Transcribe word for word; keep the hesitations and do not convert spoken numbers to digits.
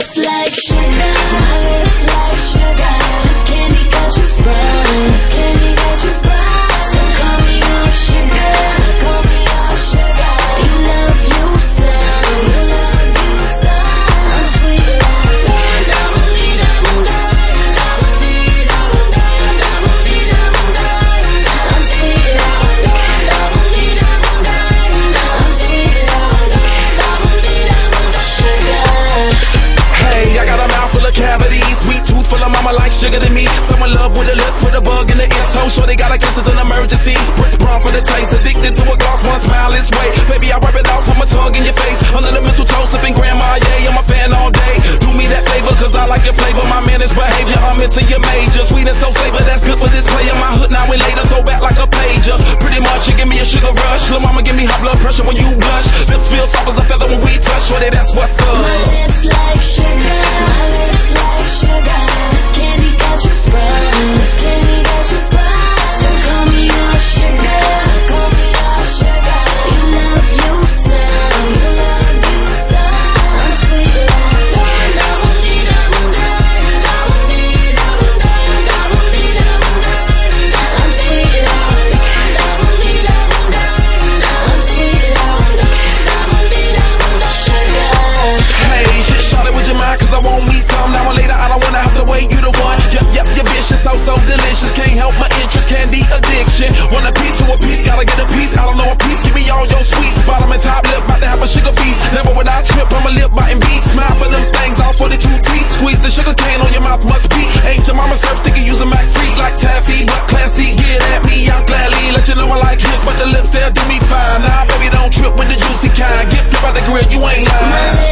lips like sugar, my lips like sugar. This candy got you sprung, this candy got you sprung. So call me on sugar, so call me on sugar. You love you some, you love you some. I'm sweet like double D, double D, double D, double D, double D, double D. I'm sweet like double D, double D. I'm sweet like double D, double D. Sugar. Hey, I got a mouth full of cavities, sweet tooth full of mama like sugar to me. Someone love with a lip, put a bug in the ear, toe sure they got a kiss it's an emergency. Press brown for the taste, addicted to a gloss, one smile this way. Baby, I rub it off, put my tongue in your face. Under the mistletoe, sipping grandma, yeah, I'm a fan all day. Do me that favor, cause I like your flavor, my managed behavior. I'm into your major, sweet and so flavor, that's good for this player. My hood now and later, throw back like a pager. Pretty much, you give me a sugar rush. Lil' mama give me high blood pressure when you blush. Lips feel soft as a feather when we touch, shorty, that's what's up. My lips like sugar, my lips like sugar. This candy got you sprung, this candy got you sprung. So call me on sugar, so call me on sugar. You love you some, you love you some. I'm sweet like double D, double D, double D, double D, double D, double D. I'm sweet like double D, double D. I'm sweet like double D, double D. Sugar. Hey, shit, shot it with your mind, cause I want me some. Now or later, I don't wanna have to wait, you the one. Yep, yep, you're vicious, so, so delicious. Can't help my interest, candy addiction. Want a piece to a piece, gotta get a piece. I don't know a piece, give me all your sweets. Bottom and top lip, about to have a sugar feast. Never would I trip, I'm a lip biting beast. Smile for them things, all forty-two teeth. Squeeze the sugar cane on your mouth, must be. Ain't your mama serve sticky, using Mac free like taffy. But classy, get at me, I'll gladly let you know I like hips. But the lips, they'll do me fine. Nah, baby, don't trip with the juicy kind. Get flip out the grill, you ain't lying.